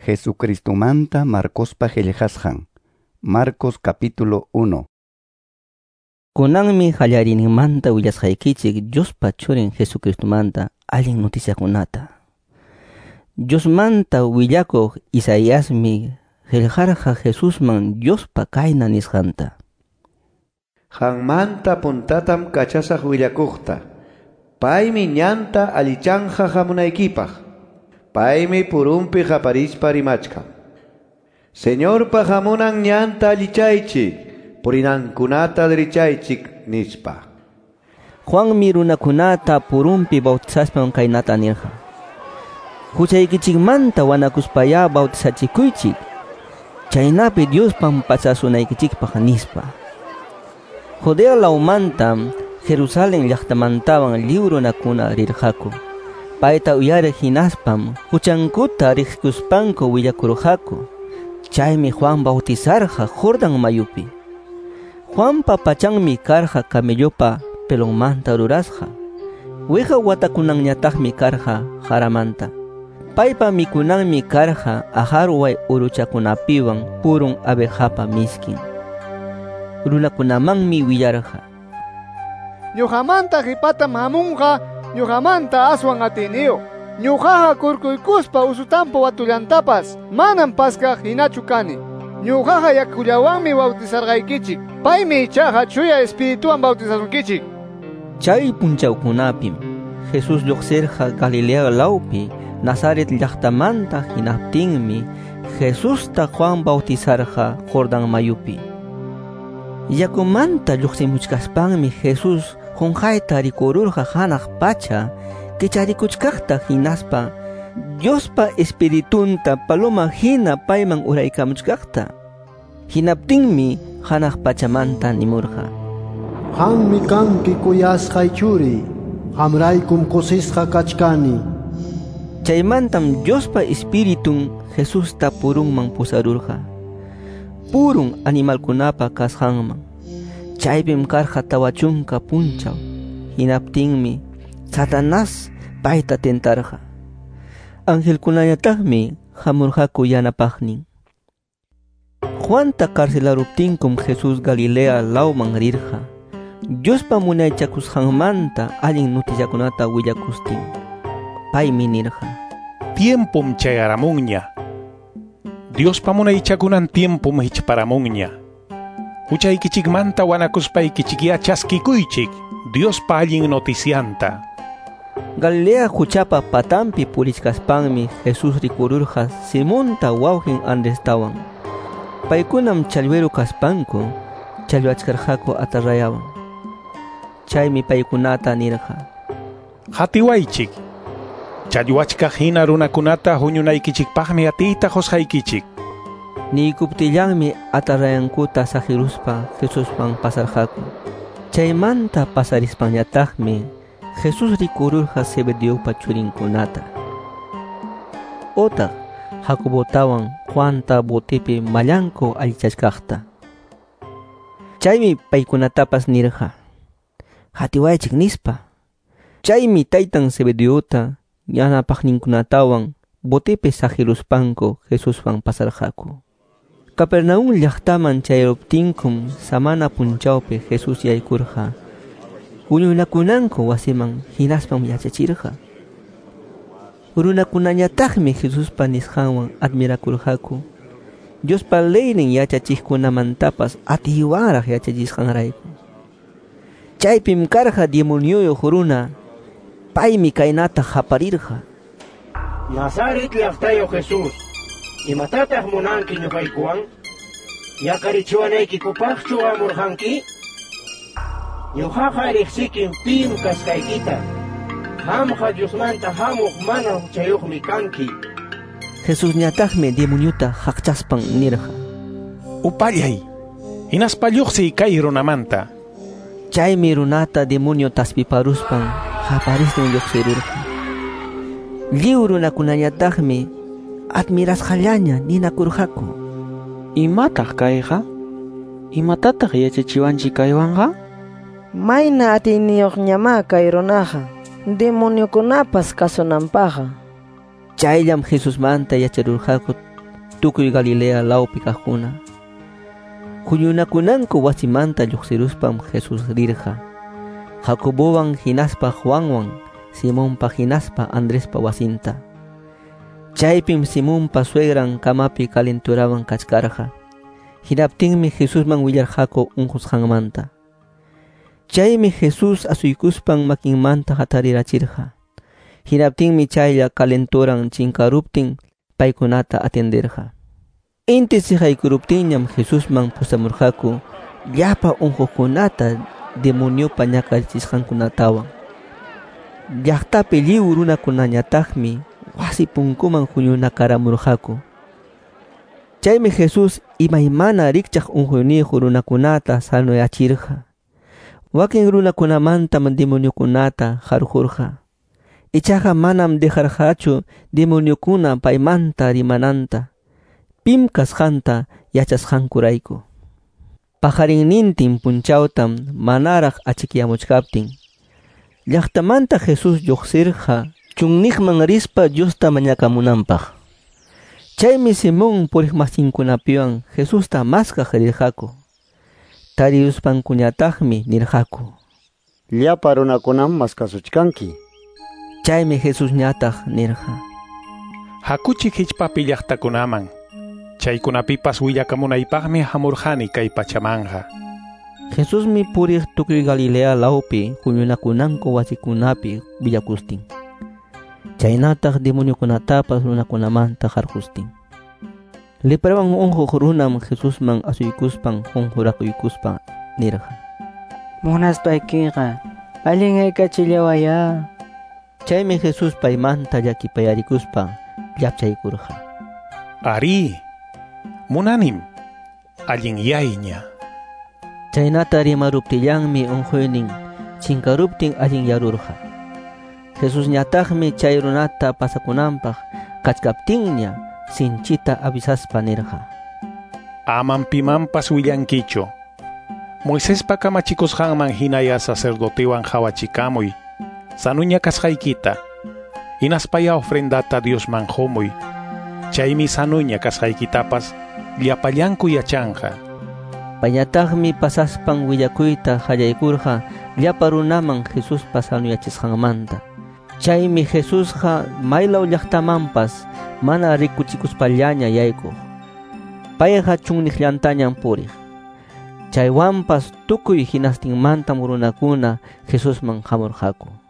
Jesucristumanta Marcospa qillqasqan. Marcos capítulo 1. Kunanmi qallarinimanta willasqaykichik Diospa churin Jesucristumanta allin noticiakunata. Diosmanta willakuq Isaíasmi qillqarqa Jesusman Diospa kayna nisqanta. Qanmanta puntatam kachasaq willakuqta. Paymi ñanta allichanja hamunaykipaq. Paymi purumpi qaparishpa rimachkan. Señorpa hamunan ñanta allichaychik, purinankunata dirichaychik nispa. Juanmi runakunata purumpi bautizaspan kaynata nirqa. Huchaykichikmanta wanakuspaya bautizachikuychik. Chaynapi Diospan pasasunaykichikpaq nispa. Judea lawmantam Jerusalén llaqtamantawan librunakuna rirqaku. Payta uyariq hinaspam huchankuta riqkuspanku willakurqaku. Chaymi Juan bautizarqa Jordán mayupi. Juanpa pachanmi karqa camellopa pelonmanta rurasqa. Wiqa watakunanñataqmi karqa qaramanta. Paypa mikunanmi karqa ajarway uruchakunapiwan purun abejapa miskin. Runakunamanmi willarqa. Ñuqamanta qipatam hamunqa, ñuqamanta aswan atiniyo. Ñuqaqa kurkuykuspa usutampa watullantapas manam paskaq hinachu kani. Ñuqaqa yakullawanmi bautizarqaykichik. Paymi ichaqa chuya espirituwan bautizasunkichik. Chay punchawkunapim Jesus lluqsirqa Galilea lawpi Nazaret llaqtamanta hinaptinmi Jesusta Juan bautizarqa Jordán mayupi. Yakumanta lluqsimuchkaspanmi Jesus qunqayta rikururqa hanaq pacha kicharikuchkaqta hinaspa Diospa espiritunta paloma hina payman uraykamuchkaqta. Hinaptinmi hanaq pachamanta nimurqa. Qammi kanki kuyasqay churi, qamraykum qusisqa kachkani. Chaymantam Diospa espiritun Jesusta purunman pusarurqa. Purun animalkunapa kasqanman. Chaypim karqa tawachunka punchaw. Hinaptinmi Satanás payta tentarqa. Angelkunañataqmi hamurqaku yanapaqnin. Juanta karcelaruptinkum Jesus Galilea lawman rirqa. Diospa munaychakusqanmanta allin noticiakunata willakustin. Paymi nirqa. Tiempum chayaramunña. Diospa munaychakunan tiempum hichparamunña. Huchaykichikmanta wanakuspaykichikya chaskikuychik Diospa allin noticianta. Galilea huchapa patampi purichkaspanmi Jesus rikururqa Simonta wawqin Andrestawan. Paykunam challweru kaspanku, challwachkarqaku atarrayawan. Chaymi paykunata nirqa. Hatiwaychik. Challwachkaq hina runakunata huñunaykichikpaqmi atiyta qusqaykichik. Niykuptillanmi atarrayankuta saqiruspa Jesuspan pasarqaku. Chaymanta pasarispañataqmi Jesus rikururqa Zebedeupa churinkunata. Otaq Jacobotawan Juanta botepi mallanku allichashkaqta. Chaymi paykunatapas nirqa. Hatiwaychik nispa. Chaymi taytan Zebedeuta yanapaqninkunatawan botepi saqiruspanku Jesuspan pasarqaku. Capernaum llaqtaman chayruptinkum samana punchawpi Jesus yaykurqa. Huñunakunanku wasiman hinaspam yachachirqa. Runakunañataqmi Jesuspa nisqanwan admirakurqaku. Diospa leynin yachachikkunamantapas atiwaraq yachachisqanrayku. Chaypim karqa demonioyuq runa. Paymi kaynata qaparirqa. Nazaret llaqtayo Jesus, imatataq munanki ñuqaykuwan? Yakarichiwanaykikupaqchu amurqanki? Ñuqaqa riqsikin pim kasqaykita. Qamqa Diosmanta hamuq mana huchayuqmi kanki. Jesus ñataqmi demoniota haqchaspan nirqa. Upallay, hinaspa lluqsiy kay runamanta. Chaymi runata demonio taspiparuspan qaparistin lluqsirurqa. Lliw runakunañataqmi admirasqallaña ninakurqaku. Imataq kayqa? Imatataq yachachiwanchik kaywanqa? Mayna atiniyuqñama kay runaqa, demoniokunapas kasunanpaqa. Chayllam Jesusmanta yacharurqaku tukuy Galilea lawpi kaqkuna. Huñunakunanku wasimanta lluqsiruspam Jesus rirqa. Jacobowan hinaspa Juanwan, Simonpa hinaspa Andrespa wasinta. Chaypim Simonpa suegran kamapi calenturawan kachkarqa. Hinaptinmi Jesusman willarqaku unqusqanmanta. Chaymi Jesus asuykuspan makinmanta hatarirachirqa. Hinaptinmi chaylla calenturan chinkaruptin paykunata atenderqa. Inti sihaykuruptinñam Jesusman pusamurqaku llapa unqukunata demoniopa ñakarichisqankunatawan. Llaqtapi lliw runakunañataqmi wasi punkuman huñunakaramurqaku. Chaymi Jesus imaymana rikchaq unquyniyuq runakunata sanuyachirqa. Wakin runakunamantam demoniokunata harqurqa. Ichaqa manam dejarqachu demoniokuna paymanta rimananta. Pim kasqanta yachasqankurayku. Pajarinnintin punchawtam manaraq achikyamuchkaptin. Llaqtamanta Jesus lluqsirqa chunniqman rispa Diosta mañakamunanpaq. Chaymi Simón puriqmasinkunapiwan Jesusta maskaq rirqaku. Tariuspankuñataqmi nirqaku. Llapa runakunam maskasuchkanki. Chaymi Jesus ñataq nirqa. Hakuchik hichpapi llaqtakunaman. Chaykunapipas willakamunaypaqmi hamurqani kay pachamanja. Jesusmi puriq tukuy Galilea lawpi huñunakunanku wasikunapi villakustin. Chaynataq demoniokunatapas runakunamanta harqustin. Liprawan unquq runam Jesusman asuykuspan qunqurakuykuspan nirqa. Munaspaykiqa allin aykachillawaya. Chaymi Jesus paymanta llakipayarikuspa llapchaykurqa. Ari, munanim, allin yayña. Chaynata rimaruptillanmi unquynin chinkaruptin allin yarurqa. Jesus ñataqmi chay runata pasakunanpaq kachkaptinña sinchita avisaspa nirqa. Aman pimanpas willankichu. Moisespa kamachikusqanman hinaya sacerdotewan hawachikamuy. Sanuña kasqaykita. Hinaspaya ofrendata Diosman humuy. Chaymi sanuña kasqaykitapas llapallanku yachanqa. Pañataqmi pasaspan willakuyta qallaykurqa llapa runaman Jesuspa sanuyachisqanmanta. Chaymi Jesusqa maylaw llaqtamanpas mana rikuchikuspallaña yaykuq. Payqa chunniqllantañan puriq. Chaywanpas tukuy hinastinmantam runakuna Jesusman hamurqaku.